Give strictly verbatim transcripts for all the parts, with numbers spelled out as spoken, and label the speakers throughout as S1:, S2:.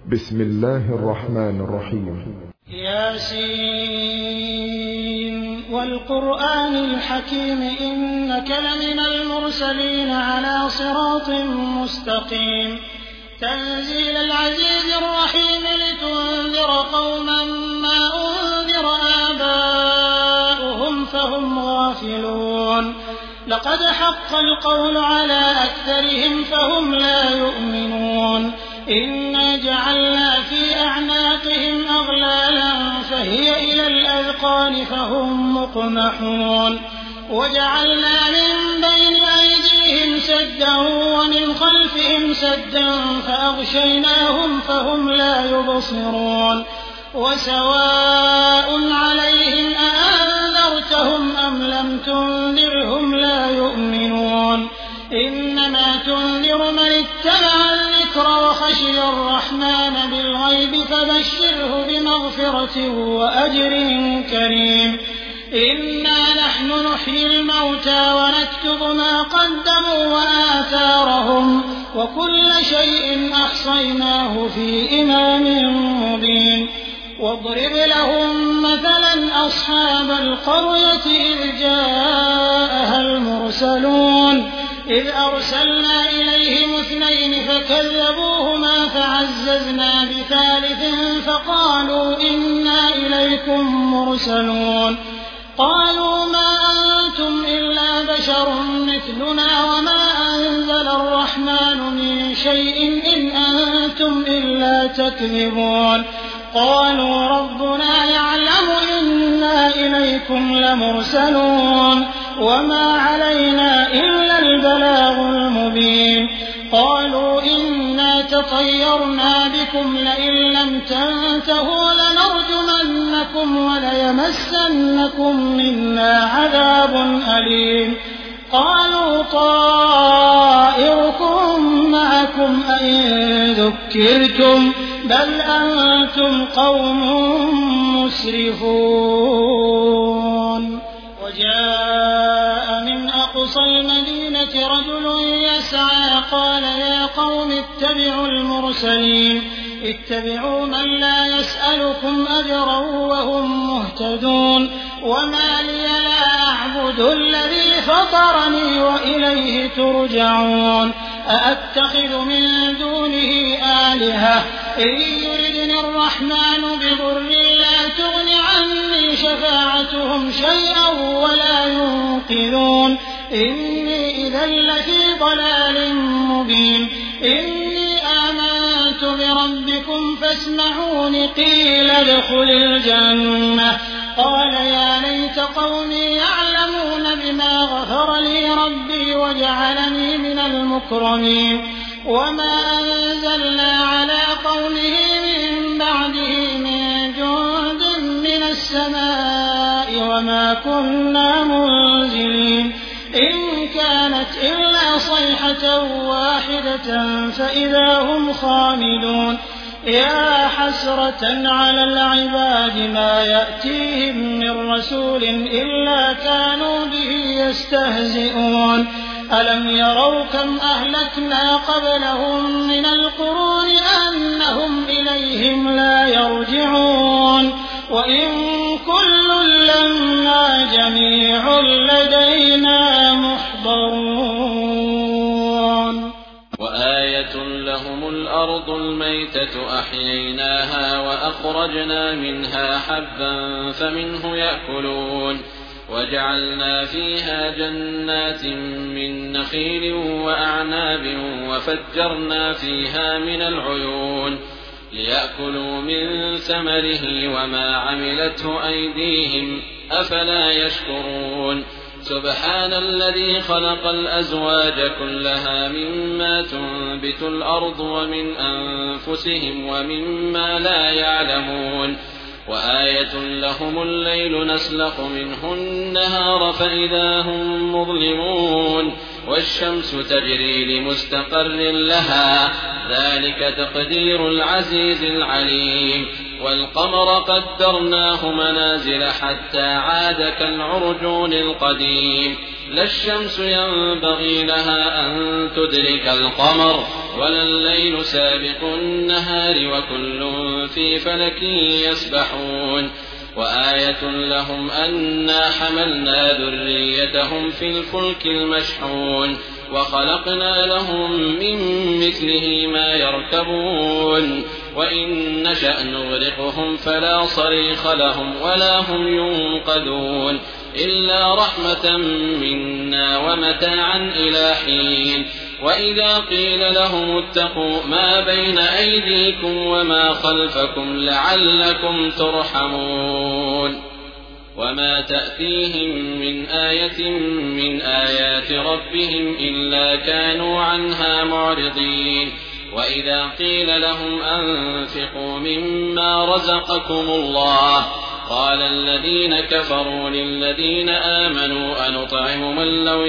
S1: بسم الله الرحمن الرحيم.
S2: ياسين والقرآن الحكيم إنك لمن المرسلين على صراط مستقيم تنزيل العزيز الرحيم لتنذر قوما ما أنذر آباؤهم فهم غافلون لقد حق القول على أكثرهم فهم لا يؤمنون إنا جعلنا في أعناقهم أغلالا فهي إلى الأذقان فهم مقمحون وجعلنا من بين أيديهم سدا ومن خلفهم سدا فأغشيناهم فهم لا يبصرون وسواء عليهم أأنذرتهم أم لم تنذرهم لا يؤمنون إنما تنذر من اتبع الذكر وخشي الرحمن بالغيب فبشره بمغفرة وأجر كريم إنا نحن نحيي الموتى ونكتب ما قدموا وآثارهم وكل شيء أحصيناه في إمام مبين واضرب لهم مثلا أصحاب القرية إذ جاءها المرسلون إذ أرسلنا إليهم اثنين فكذبوهما فعززنا بثالث فقالوا إنا إليكم مرسلون قالوا ما أنتم إلا بشر مثلنا وما أنزل الرحمن من شيء إن أنتم إلا تكذبون قالوا ربنا يعلم إنا إليكم لمرسلون وما علينا إلا البلاغ المبين قالوا إنا تطيرنا بكم لئن لم تنتهوا لنرجمنكم وليمسنكم منا عذاب أليم قالوا طائركم معكم أئن ذكرتم بل أنتم قوم مسرفون وجاء من أقصى المدينة رجل يسعى قال يا قوم اتبعوا المرسلين اتبعوا من لا يسألكم أجرا وهم مهتدون وما لي لا أعبد الذي فطرني وإليه ترجعون أأتخذ من دونه آلهة إن يردني الرحمن بضر لا تغن عني شفاعتهم شيئا ولا ينقذون إني إذا لفي ضلال مبين إني آمنت بربكم فاسمعون قيل ادخل الجنة قال يا ليت قومي يعلمون بما غفر لي ربي وجعلني من المكرمين وما أنزلنا على قومه من بعده من جند من السماء وما كنا منزلين إن كانت إلا صيحة واحدة فإذا هم خامدون يا حسرة على العباد ما يأتيهم من رسول إلا كانوا به يستهزئون ألم يروا كم أهلكنا قبلهم من القرون أنهم إليهم لا يرجعون وإن كل لما جميع لدينا محضرون
S3: وآية لهم الأرض الميتة أحييناها وأخرجنا منها حبا فمنه يأكلون وجعلنا فيها جنات من نخيل وأعناب وفجرنا فيها من العيون ليأكلوا من ثمره وما عملته أيديهم أفلا يشكرون سبحان الذي خلق الأزواج كلها مما تنبت الأرض ومن أنفسهم ومما لا يعلمون وآية لهم الليل نسلخ منه النهار فإذا هم مظلمون والشمس تجري لمستقر لها ذلك تقدير العزيز العليم والقمر قدرناه منازل حتى عاد كالعرجون القديم لا الشمس ينبغي لها أن تدرك القمر ولا الليل سابق النهار وكل في فلك يسبحون وآية لهم أنا حملنا ذريتهم في الفلك المشحون وخلقنا لهم من مثله ما يركبون وإن نشأ نغرقهم فلا صريخ لهم ولا هم ينقذون إلا رحمة منا ومتاعا إلى حين وإذا قيل لهم اتقوا ما بين أيديكم وما خلفكم لعلكم ترحمون وما تأتيهم من آية من آيات ربهم إلا كانوا عنها معرضين وإذا قيل لهم أنفقوا مما رزقكم الله قال الذين كفروا للذين آمنوا أنطعم من لو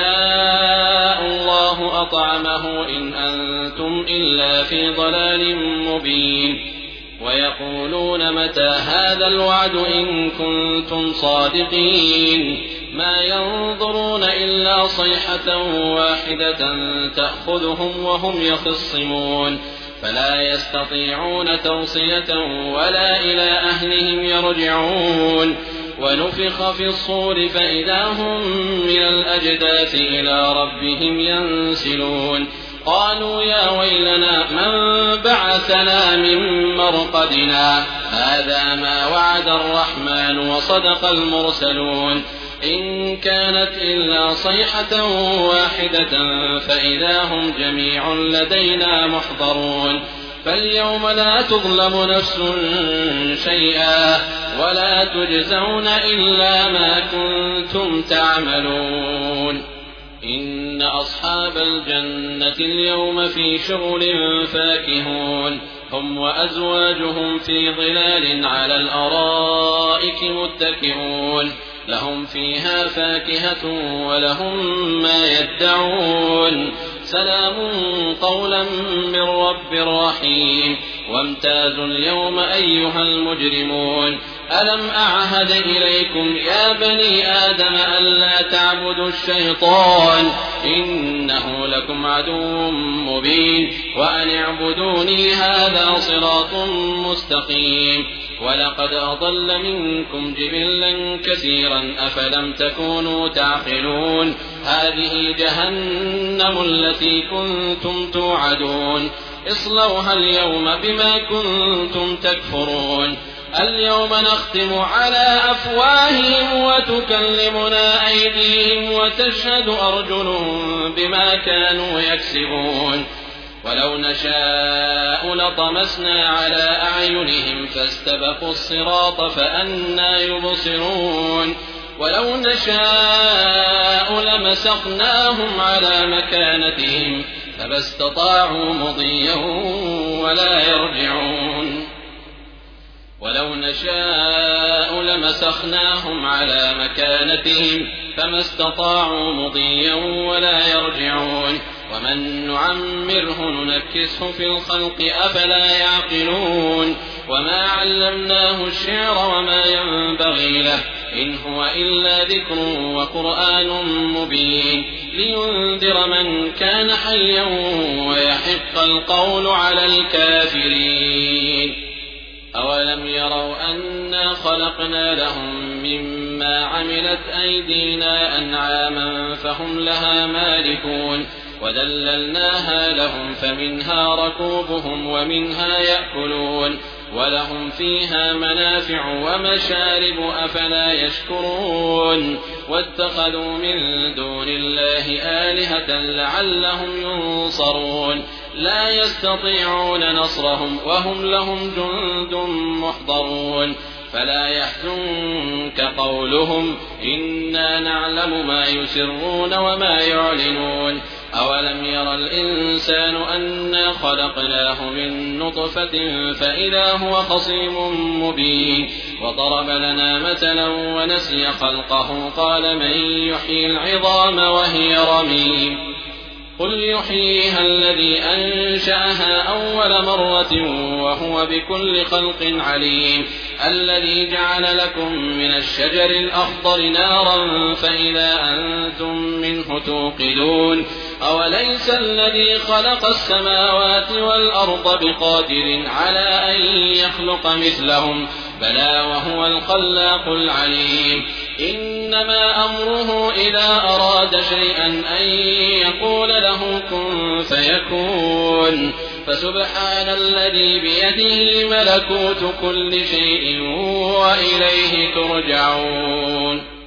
S3: يشاء الله أطعمه إن أنتم إلا في ضلال مبين ويقولون متى هذا الوعد إن كنتم صادقين ما ينظرون إلا صيحة واحدة تأخذهم وهم يخصمون فلا يستطيعون توصية ولا إلى أهلهم يرجعون ونفخ في الصور فإذا هم من الأجداث إلى ربهم ينسلون قالوا يا ويلنا من بعثنا من مرقدنا هذا ما وعد الرحمن وصدق المرسلون إن كانت إلا صيحة واحدة فإذا هم جميع لدينا محضرون فاليوم لا تظلم نفس شيئا ولا تجزون إلا ما كنتم تعملون إن أصحاب الجنة اليوم في شغل فاكهون هم وأزواجهم في ظلال على الأرائك متكئون لهم فيها فاكهة ولهم ما يدعون سلام قولا من رب رحيم وامتازوا اليوم أيها المجرمون ألم أعهد إليكم يا بني آدم ألا تعبدوا الشيطان إنه لكم عدو مبين وأن اعبدوني هذا صراط مستقيم ولقد أضل منكم جبلا كثيرا أفلم تكونوا تعقلون هذه جهنم التي كنتم توعدون اصلوها اليوم بما كنتم تكفرون اليوم نختم على أفواههم وتكلمنا أيديهم وتشهد أرجلهم بما كانوا يكسبون ولو نشاء لطمسنا على أعينهم فاستبقوا الصراط فأنى يبصرون ولو نشاء لمسخناهم على مكانتهم فما استطاعوا مضيا ولا يرجعون ولو نشاء لمسخناهم على مكانتهم فما استطاعوا مضيا ولا يرجعون ومن نعمره ننكسه في الخلق أفلا يعقلون وما علمناه الشعر وما ينبغي له إن هو إلا ذكر وقرآن مبين لينذر من كان حيا ويحق القول على الكافرين أولم يروا أنا خلقنا لهم مما عملت أيدينا أنعاما فهم لها مالكون وذللناها لهم فمنها ركوبهم ومنها يأكلون ولهم فيها منافع ومشارب أفلا يشكرون واتخذوا من دون الله آلهة لعلهم ينصرون لا يستطيعون نصرهم وهم لهم جند محضرون فلا يحزنك قولهم إنا نعلم ما يسرون وما يعلنون أولم ير الإنسان أنا خلقناه من نطفة فإذا هو خصيم مبين وضرب لنا مثلا ونسي خلقه قال من يحيي العظام وهي رميم قل يحييها الذي أنشأها أول مرة وهو بكل خلق عليم الذي جعل لكم من الشجر الأخضر نارا فإذا أنتم منه توقدون أوليس الذي خلق السماوات والأرض بقادر على أن يخلق مثلهم بلى وهو الخلاق العليم إنما أمره إذا أراد شيئا أن يقول له كن فيكون فسبحان الذي بيده ملكوت كل شيء وإليه ترجعون.